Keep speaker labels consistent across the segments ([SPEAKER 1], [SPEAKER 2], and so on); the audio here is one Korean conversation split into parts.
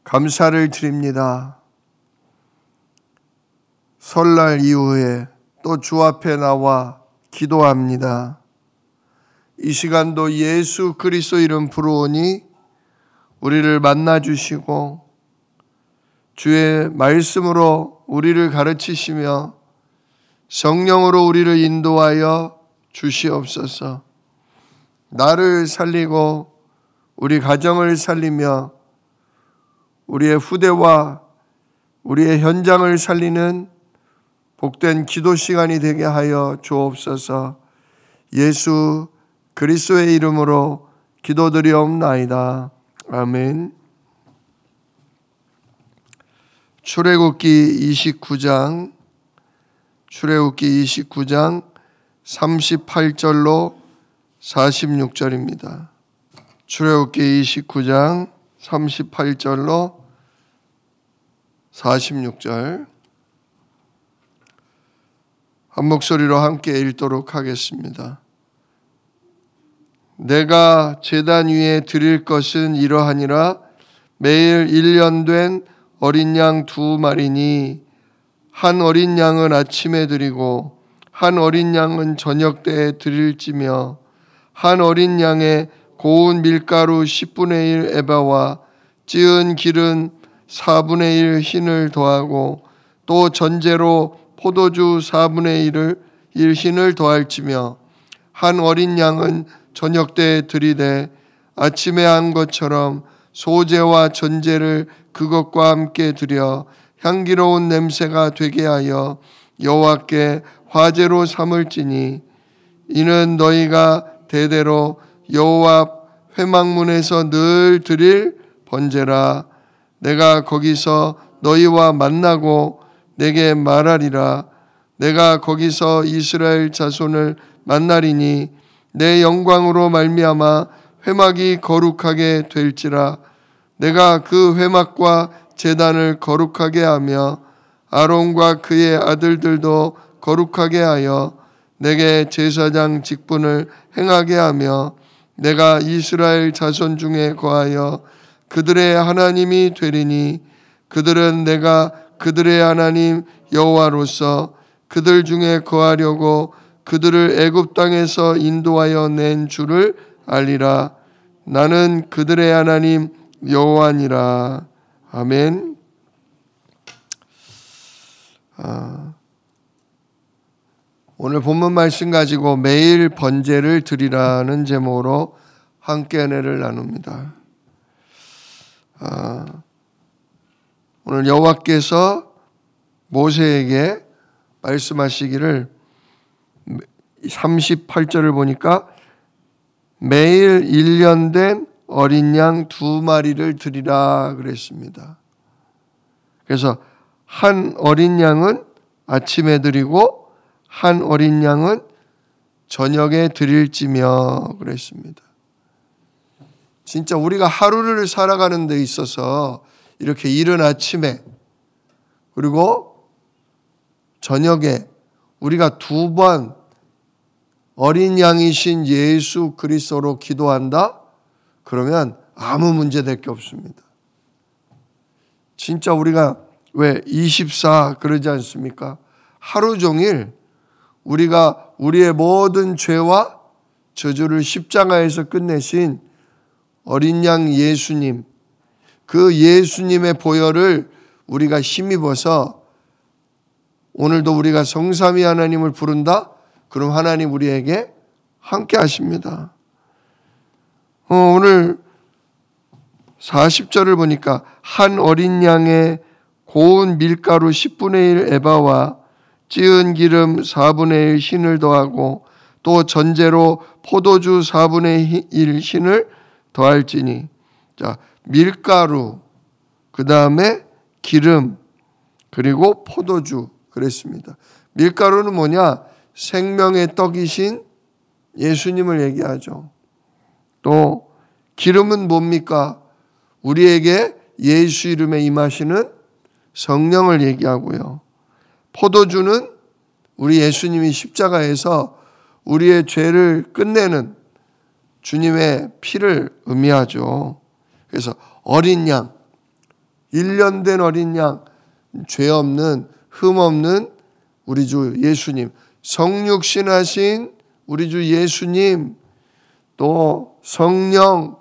[SPEAKER 1] 감사를 드립니다. 설날 이후에 또 주 앞에 나와 기도합니다. 이 시간도 예수 그리스도 이름 부르오니 우리를 만나주시고 주의 말씀으로 우리를 가르치시며 성령으로 우리를 인도하여 주시옵소서. 나를 살리고 우리 가정을 살리며 우리의 후대와 우리의 현장을 살리는 복된 기도 시간이 되게 하여 주옵소서. 예수 그리스도의 이름으로 기도드리옵나이다. 아멘. 출애굽기 29장 38절로 46절입니다. 출애굽기 29장 38절로 46절 한 목소리로 함께 읽도록 하겠습니다. 내가 제단 위에 드릴 것은 이러하니라. 매일 1년 된 어린 양 2마리니 한 어린 양은 아침에 드리고 한 어린 양은 저녁 때에 드릴지며 한 어린 양에 고운 밀가루 10분의 1 에바와 찌은 기름 4분의 1 흰을 더하고 또 전제로 포도주 4분의 1 흰을 더할지며 한 어린 양은 저녁 때에 드리되 아침에 한 것처럼 소제와 전제를 그것과 함께 드려 향기로운 냄새가 되게 하여 여호와께 화제로 삼을지니 이는 너희가 대대로 여호와 회막문에서 늘 드릴 번제라. 내가 거기서 너희와 만나고 내게 말하리라. 내가 거기서 이스라엘 자손을 만나리니 내 영광으로 말미암아 회막이 거룩하게 될지라. 내가 그 회막과 제단을 거룩하게 하며 아론과 그의 아들들도 거룩하게 하여 내게 제사장 직분을 행하게 하며 내가 이스라엘 자손 중에 거하여 그들의 하나님이 되리니 그들은 내가 그들의 하나님 여호와로서 그들 중에 거하려고 그들을 애굽 땅에서 인도하여 낸 줄을 알리라. 나는 그들의 하나님 여호와니라. 아멘. 오늘 본문 말씀 가지고 매일 번제를 드리라는 제목으로 함께 은혜를 나눕니다. 오늘 여호와께서 모세에게 말씀하시기를 38절을 보니까 매일 1년 된 어린 양 2마리를 드리라 그랬습니다. 그래서 한 어린 양은 아침에 드리고 한 어린 양은 저녁에 드릴지며 그랬습니다. 진짜 우리가 하루를 살아가는 데 있어서 이렇게 이른 아침에 그리고 저녁에 우리가 2번 어린 양이신 예수 그리스도로 기도한다? 그러면 아무 문제 될 게 없습니다. 진짜 우리가 왜 24 그러지 않습니까? 하루 종일 우리가 우리의 모든 죄와 저주를 십자가에서 끝내신 어린 양 예수님, 그 예수님의 보혈을 우리가 힘입어서 오늘도 우리가 성삼위 하나님을 부른다? 그럼 하나님 우리에게 함께 하십니다. 오늘 40절을 보니까 한 어린 양에 고운 밀가루 10분의 1 에바와 찌은 기름 4분의 1 흰을 더하고 또 전제로 포도주 4분의 1 흰을 더할지니. 자, 밀가루, 그 다음에 기름, 그리고 포도주 그랬습니다. 밀가루는 뭐냐? 생명의 떡이신 예수님을 얘기하죠. 또 기름은 뭡니까? 우리에게 예수 이름에 임하시는 성령을 얘기하고요. 포도주는 우리 예수님이 십자가에서 우리의 죄를 끝내는 주님의 피를 의미하죠. 그래서 어린 양, 1년 된 어린 양, 죄 없는 흠 없는 우리 주 예수님, 성육신하신 우리 주 예수님, 또 성령,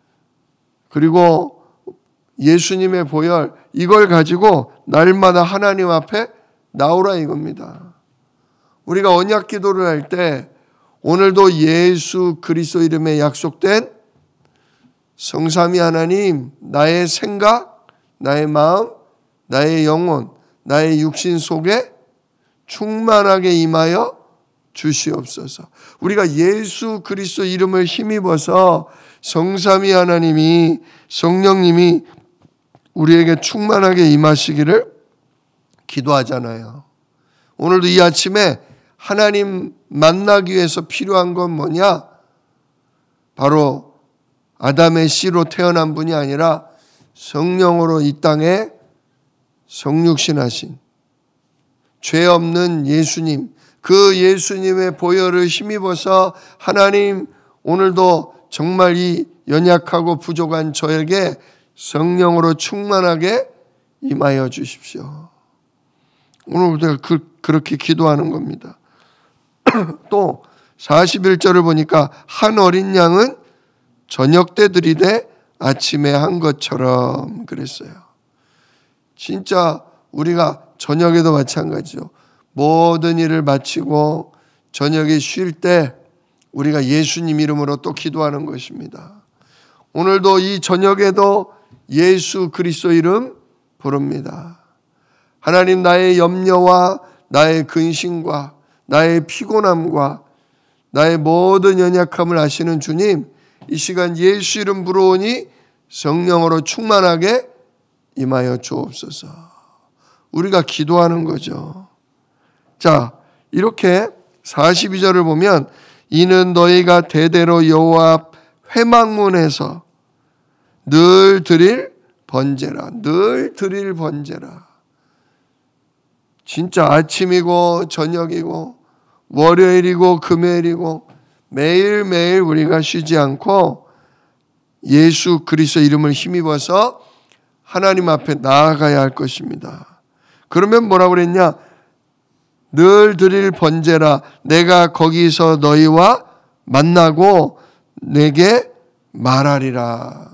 [SPEAKER 1] 그리고 예수님의 보혈, 이걸 가지고 날마다 하나님 앞에 나오라 이겁니다. 우리가 언약 기도를 할 때 오늘도 예수 그리스도 이름에 약속된 성삼위 하나님, 나의 생각, 나의 마음, 나의 영혼, 나의 육신 속에 충만하게 임하여 주시옵소서. 우리가 예수 그리스도 이름을 힘입어서 성삼위 하나님이, 성령님이 우리에게 충만하게 임하시기를 기도하잖아요. 오늘도 이 아침에 하나님 만나기 위해서 필요한 건 뭐냐? 바로 아담의 씨로 태어난 분이 아니라 성령으로 이 땅에 성육신하신 죄 없는 예수님, 그 예수님의 보혈을 힘입어서 하나님 오늘도 정말 이 연약하고 부족한 저에게 성령으로 충만하게 임하여 주십시오. 오늘 우리가 그렇게 기도하는 겁니다. 또 41절을 보니까 한 어린 양은 저녁 때 드리되 아침에 한 것처럼 그랬어요. 진짜 우리가 저녁에도 마찬가지죠. 모든 일을 마치고 저녁에 쉴 때 우리가 예수님 이름으로 또 기도하는 것입니다. 오늘도 이 저녁에도 예수 그리스도 이름 부릅니다. 하나님, 나의 염려와 나의 근심과 나의 피곤함과 나의 모든 연약함을 아시는 주님, 이 시간 예수 이름 부르오니 성령으로 충만하게 임하여 주옵소서. 우리가 기도하는 거죠. 자, 이렇게 42절을 보면 이는 너희가 대대로 여호와 앞 회막문에서 늘 드릴 번제라. 늘 드릴 번제라. 진짜 아침이고 저녁이고 월요일이고 금요일이고 매일매일 우리가 쉬지 않고 예수 그리스도 이름을 힘입어서 하나님 앞에 나아가야 할 것입니다. 그러면 뭐라고 그랬냐? 늘 드릴 번제라. 내가 거기서 너희와 만나고 내게 말하리라.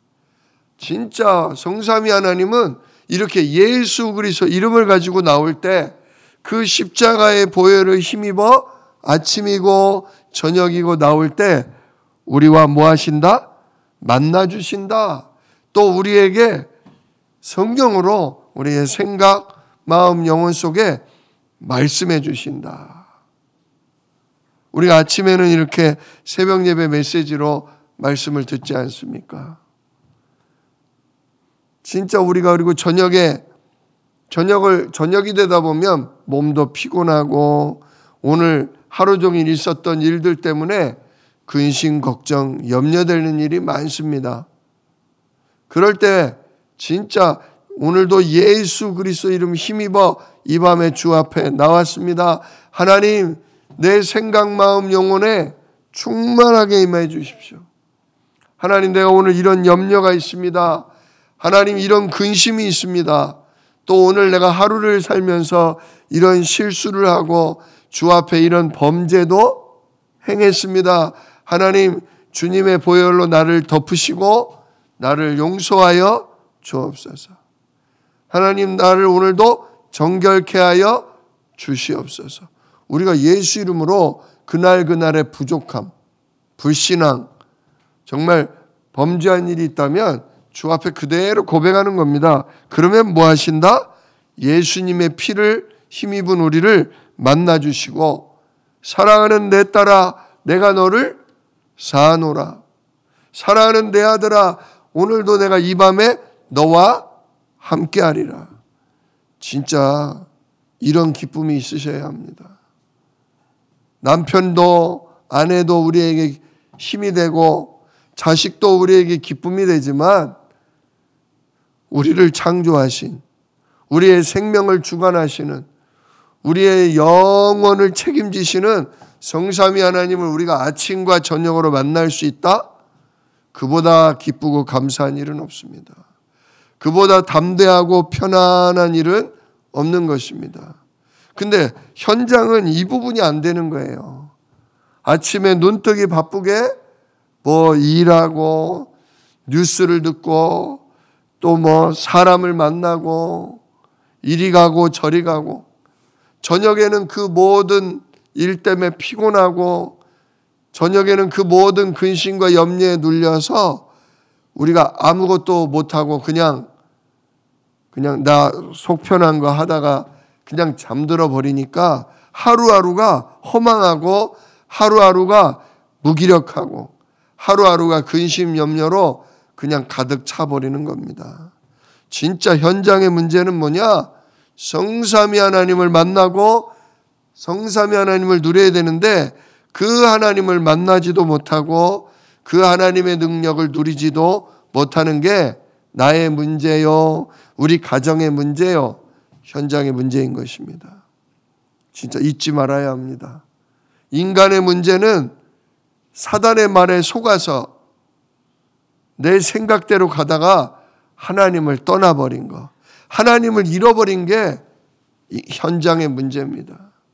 [SPEAKER 1] 진짜 성삼위 하나님은 이렇게 예수 그리스도 이름을 가지고 나올 때 그 십자가의 보혈을 힘입어 아침이고 저녁이고 나올 때 우리와 뭐 하신다? 만나 주신다. 또 우리에게 성경으로 우리의 생각, 마음, 영혼 속에 말씀해 주신다. 우리가 아침에는 이렇게 새벽 예배 메시지로 말씀을 듣지 않습니까? 진짜 우리가 그리고 저녁이 되다 보면 몸도 피곤하고 오늘 하루 종일 있었던 일들 때문에 근심, 걱정, 염려되는 일이 많습니다. 그럴 때 진짜 오늘도 예수 그리스도 이름 힘입어 이 밤에 주 앞에 나왔습니다. 하나님, 내 생각, 마음, 영혼에 충만하게 임해 주십시오. 하나님, 내가 오늘 이런 염려가 있습니다. 하나님, 이런 근심이 있습니다. 또 오늘 내가 하루를 살면서 이런 실수를 하고 주 앞에 이런 범죄도 행했습니다. 하나님, 주님의 보혈로 나를 덮으시고 나를 용서하여 주옵소서. 하나님, 나를 오늘도 정결케 하여 주시옵소서. 우리가 예수 이름으로 그날그날의 부족함, 불신앙, 정말 범죄한 일이 있다면 주 앞에 그대로 고백하는 겁니다. 그러면 뭐 하신다? 예수님의 피를 힘입은 우리를 만나주시고 사랑하는 내 딸아 내가 너를 사노라. 사랑하는 내 아들아 오늘도 내가 이 밤에 너와 함께하리라. 진짜 이런 기쁨이 있으셔야 합니다. 남편도 아내도 우리에게 힘이 되고 자식도 우리에게 기쁨이 되지만 우리를 창조하신, 우리의 생명을 주관하시는, 우리의 영혼을 책임지시는 성삼위 하나님을 우리가 아침과 저녁으로 만날 수 있다? 그보다 기쁘고 감사한 일은 없습니다. 그보다 담대하고 편안한 일은 없는 것입니다. 근데 현장은 이 부분이 안 되는 거예요. 아침에 눈뜨기 바쁘게 뭐 일하고 뉴스를 듣고 또 뭐 사람을 만나고 이리 가고 저리 가고, 저녁에는 그 모든 일 때문에 피곤하고, 저녁에는 그 모든 근심과 염려에 눌려서 우리가 아무것도 못하고 그냥 나 속 편한 거 하다가 그냥 잠들어 버리니까 하루하루가 허망하고, 하루하루가 무기력하고, 하루하루가 근심 염려로 그냥 가득 차버리는 겁니다. 진짜 현장의 문제는 뭐냐? 성삼위 하나님을 만나고 성삼위 하나님을 누려야 되는데 그 하나님을 만나지도 못하고 그 하나님의 능력을 누리지도 못하는 게 나의 문제요, 우리 가정의 문제요, 현장의 문제인 것입니다. 진짜 잊지 말아야 합니다. 인간의 문제는 사단의 말에 속아서 내 생각대로 가다가 하나님을 떠나버린 거, 하나님을 잃어버린 게 현장의 문제입니다.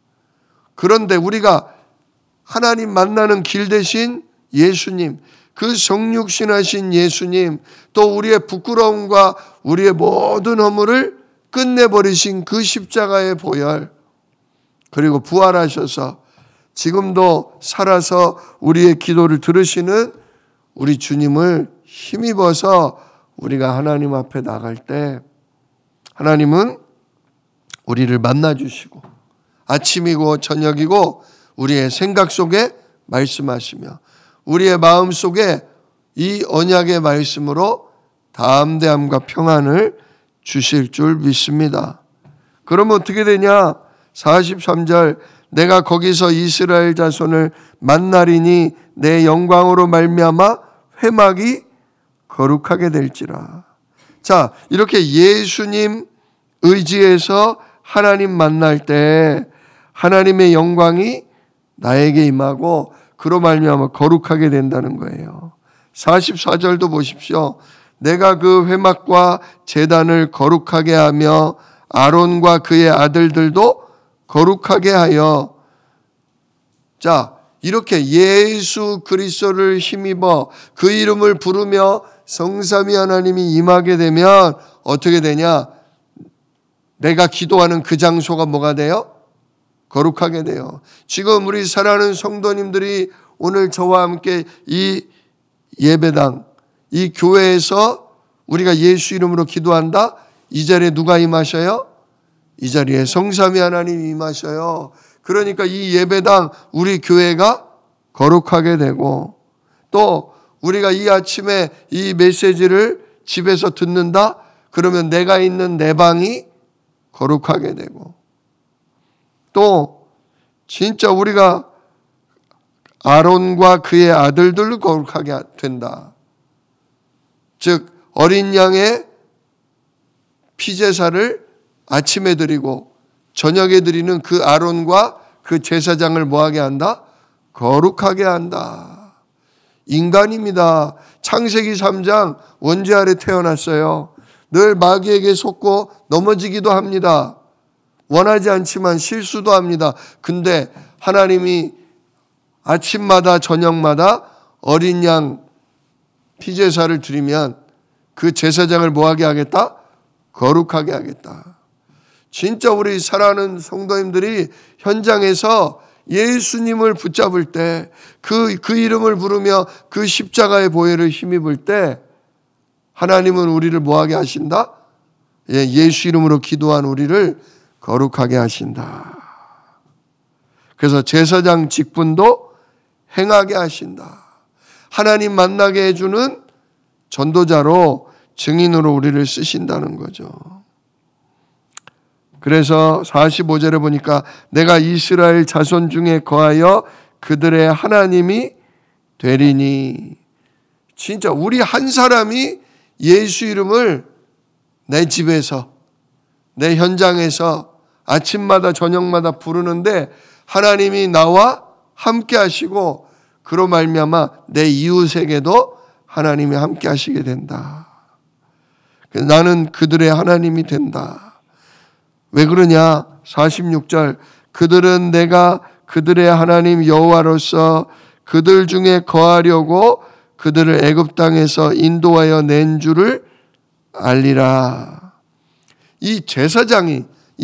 [SPEAKER 1] 그런데 우리가 하나님 만나는 길 대신 예수님, 그 성육신하신 예수님, 또 우리의 부끄러움과 우리의 모든 허물을 끝내버리신 그 십자가의 보혈, 그리고 부활하셔서 지금도 살아서 우리의 기도를 들으시는 우리 주님을 힘입어서 우리가 하나님 앞에 나갈 때 하나님은 우리를 만나주시고 아침이고 저녁이고 우리의 생각 속에 말씀하시며 우리의 마음 속에 이 언약의 말씀으로 담대함과 평안을 주실 줄 믿습니다. 그러면 어떻게 되냐? 43절, 내가 거기서 이스라엘 자손을 만나리니 내 영광으로 말미암아 회막이 거룩하게 될지라. 자, 이렇게 예수님 의지해서 하나님 만날 때 하나님의 영광이 나에게 임하고 그로 말미암아 거룩하게 된다는 거예요. 44절도 보십시오. 내가 그 회막과 제단을 거룩하게 하며 아론과 그의 아들들도 거룩하게 하여. 자, 이렇게 예수 그리스도를 힘입어 그 이름을 부르며 성삼위 하나님이 임하게 되면 어떻게 되냐? 내가 기도하는 그 장소가 뭐가 돼요? 거룩하게 돼요. 지금 우리 사랑하는 성도님들이 오늘 저와 함께 이 예배당, 이 교회에서 우리가 예수 이름으로 기도한다? 이 자리에 누가 임하셔요? 이 자리에 성삼위 하나님이 임하셔요. 그러니까 이 예배당, 우리 교회가 거룩하게 되고, 또 우리가 이 아침에 이 메시지를 집에서 듣는다? 그러면 내가 있는 내 방이 거룩하게 되고, 또 진짜 우리가 아론과 그의 아들들도 거룩하게 된다. 즉 어린 양의 피제사를 아침에 드리고 저녁에 드리는 그 아론과 그 제사장을 뭐하게 한다? 거룩하게 한다. 인간입니다. 창세기 3장 원죄 아래 태어났어요. 늘 마귀에게 속고 넘어지기도 합니다. 원하지 않지만 실수도 합니다. 근데 하나님이 아침마다 저녁마다 어린 양 피제사를 드리면 그 제사장을 뭐하게 하겠다? 거룩하게 하겠다. 진짜 우리 사랑하는 성도님들이 현장에서 예수님을 붙잡을 때, 그 이름을 부르며 그 십자가의 보혈을 힘입을 때 하나님은 우리를 뭐하게 하신다? 예수 이름으로 기도한 우리를 거룩하게 하신다. 그래서 제사장 직분도 행하게 하신다. 하나님 만나게 해주는 전도자로, 증인으로 우리를 쓰신다는 거죠. 그래서 45절에 보니까 내가 이스라엘 자손 중에 거하여 그들의 하나님이 되리니. 진짜 우리 한 사람이 예수 이름을 내 집에서, 내 현장에서 아침마다 저녁마다 부르는데 하나님이 나와 함께 하시고 그로 말미암아 내 이웃에게도 하나님이 함께 하시게 된다. 나는 그들의 하나님이 된다. 왜 그러냐? 46절 그들은 내가 그들의 하나님 여호와로서 그들 중에 거하려고 그들을 애굽 땅에서 인도하여 낸 줄을 알리라. 이 제사장이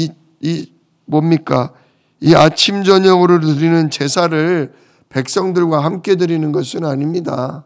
[SPEAKER 1] 뭡니까? 이 아침 저녁으로 드리는 제사를 백성들과 함께 드리는 것은 아닙니다.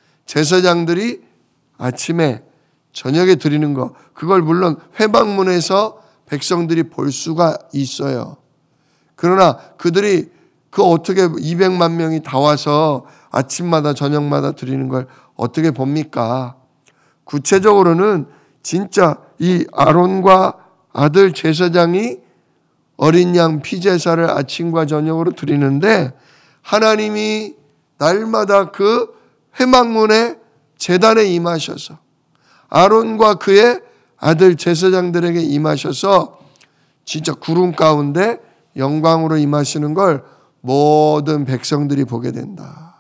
[SPEAKER 1] 제사장들이 아침에 저녁에 드리는 거, 그걸 물론 회막문에서 백성들이 볼 수가 있어요. 그러나 그들이 그 어떻게 200만 명이 다 와서 아침마다 저녁마다 드리는 걸 어떻게 봅니까? 구체적으로는 진짜 이 아론과 아들 제사장이 어린 양 피제사를 아침과 저녁으로 드리는데 하나님이 날마다 그 회막문에 제단에 임하셔서 아론과 그의 아들 제사장들에게 임하셔서 진짜 구름 가운데 영광으로 임하시는 걸 모든 백성들이 보게 된다.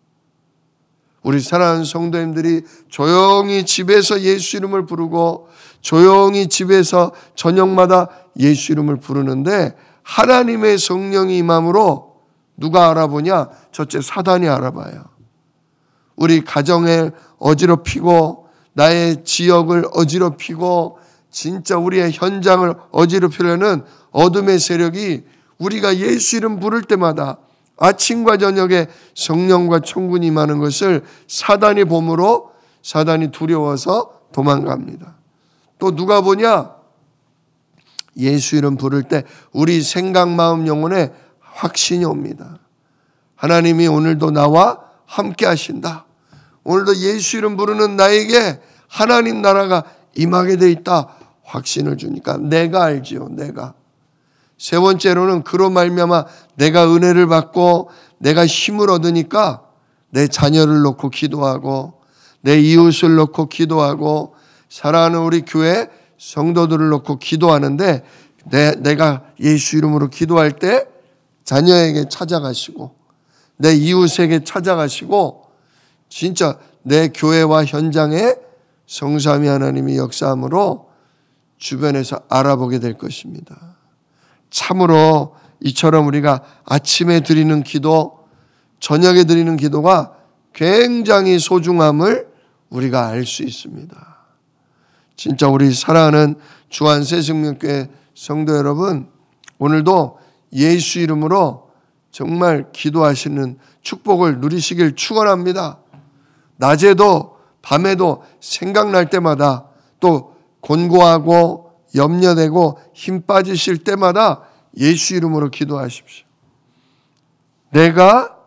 [SPEAKER 1] 우리 사랑하는 성도님들이 조용히 집에서 예수 이름을 부르고 조용히 집에서 저녁마다 예수 이름을 부르는데 하나님의 성령이 임함으로 누가 알아보냐? 첫째 사단이 알아봐요. 우리 가정을 어지럽히고 나의 지역을 어지럽히고 진짜 우리의 현장을 어지럽히려는 어둠의 세력이 우리가 예수 이름 부를 때마다 아침과 저녁에 성령과 천군이 임하는 것을 사단이 봄으로 사단이 두려워서 도망갑니다. 또 누가 보냐? 예수 이름 부를 때 우리 생각, 마음, 영혼에 확신이 옵니다. 하나님이 오늘도 나와 함께 하신다. 오늘도 예수 이름 부르는 나에게 하나님 나라가 임하게 돼 있다. 확신을 주니까 내가 알지요. 내가. 세 번째로는 그로 말미암아 내가 은혜를 받고 내가 힘을 얻으니까 내 자녀를 놓고 기도하고 내 이웃을 놓고 기도하고 사랑하는 우리 교회 성도들을 놓고 기도하는데 내가 예수 이름으로 기도할 때 자녀에게 찾아가시고 내 이웃에게 찾아가시고 진짜 내 교회와 현장에 성삼위 하나님이 역사함으로 주변에서 알아보게 될 것입니다. 참으로 이처럼 우리가 아침에 드리는 기도, 저녁에 드리는 기도가 굉장히 소중함을 우리가 알 수 있습니다. 진짜 우리 사랑하는 주안새생명교회 성도 여러분, 오늘도 예수 이름으로 정말 기도하시는 축복을 누리시길 축원합니다. 낮에도 밤에도 생각날 때마다 또 곤고하고 염려되고 힘 빠지실 때마다 예수 이름으로 기도하십시오. 내가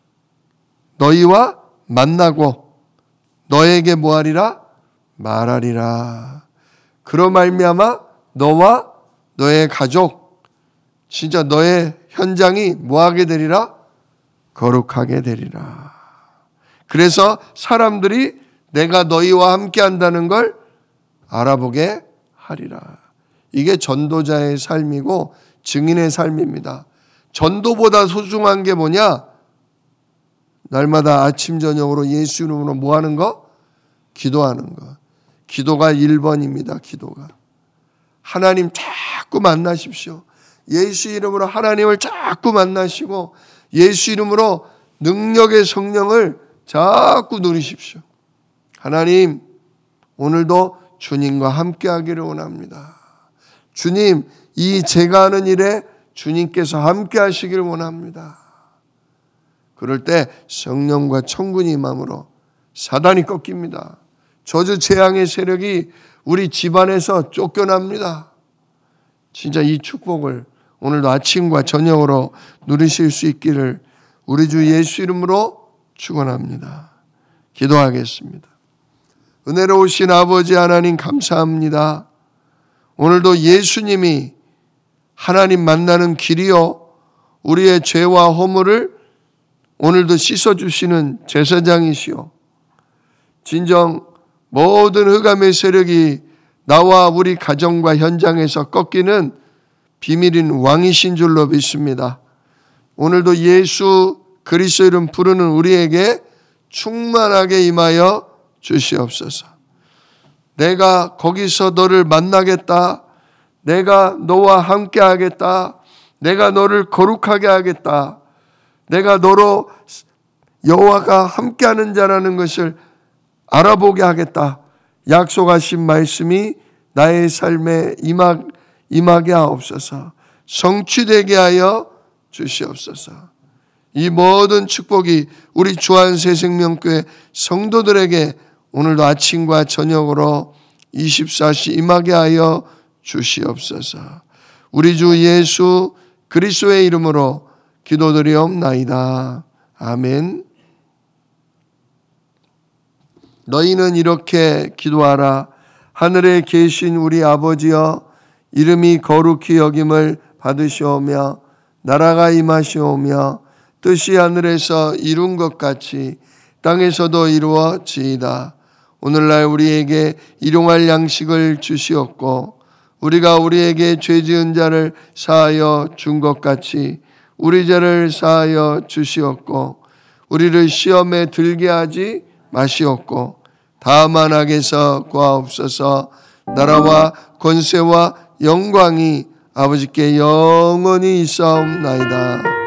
[SPEAKER 1] 너희와 만나고 너에게 뭐하리라? 말하리라. 그로 말미암아 너와 너의 가족, 진짜 너의 현장이 뭐하게 되리라? 거룩하게 되리라. 그래서 사람들이 내가 너희와 함께 한다는 걸 알아보게 하리라. 이게 전도자의 삶이고 증인의 삶입니다. 전도보다 소중한 게 뭐냐? 날마다 아침 저녁으로 예수 이름으로 뭐 하는 거? 기도하는 거. 기도가 1번입니다. 기도가. 하나님 자꾸 만나십시오. 예수 이름으로 하나님을 자꾸 만나시고 예수 이름으로 능력의 성령을 자꾸 누리십시오. 하나님, 오늘도 주님과 함께 하기를 원합니다. 주님, 이 제가 하는 일에 주님께서 함께 하시기를 원합니다. 그럴 때 성령과 천군이 임함으로 사단이 꺾입니다. 저주 재앙의 세력이 우리 집안에서 쫓겨납니다. 진짜 이 축복을 오늘도 아침과 저녁으로 누리실 수 있기를 우리 주 예수 이름으로 축원합니다. 기도하겠습니다. 은혜로우신 아버지 하나님 감사합니다. 오늘도 예수님이 하나님 만나는 길이요 우리의 죄와 허물을 오늘도 씻어주시는 제사장이시오. 진정 모든 흑암의 세력이 나와 우리 가정과 현장에서 꺾이는 비밀인 왕이신 줄로 믿습니다. 오늘도 예수 그리스도 이름 부르는 우리에게 충만하게 임하여 주시옵소서. 내가 거기서 너를 만나겠다. 내가 너와 함께 하겠다. 내가 너를 거룩하게 하겠다. 내가 너로 여호와가 함께하는 자라는 것을 알아보게 하겠다. 약속하신 말씀이 나의 삶에 임하게 하옵소서. 성취되게 하여 주시옵소서. 이 모든 축복이 우리 주안새생명교회 성도들에게 오늘도 아침과 저녁으로 24시 임하게 하여 주시옵소서. 우리 주 예수 그리스도의 이름으로 기도드리옵나이다. 아멘. 너희는 이렇게 기도하라. 하늘에 계신 우리 아버지여, 이름이 거룩히 여김을 받으시오며 나라가 임하시오며 뜻이 하늘에서 이룬 것 같이 땅에서도 이루어지이다. 오늘날 우리에게 일용할 양식을 주시옵고 우리가 우리에게 죄 지은 자를 사하여 준 것 같이 우리 죄를 사하여 주시옵고 우리를 시험에 들게 하지 마시옵고 다만 악에서 구하옵소서. 나라와 권세와 영광이 아버지께 영원히 있사옵나이다.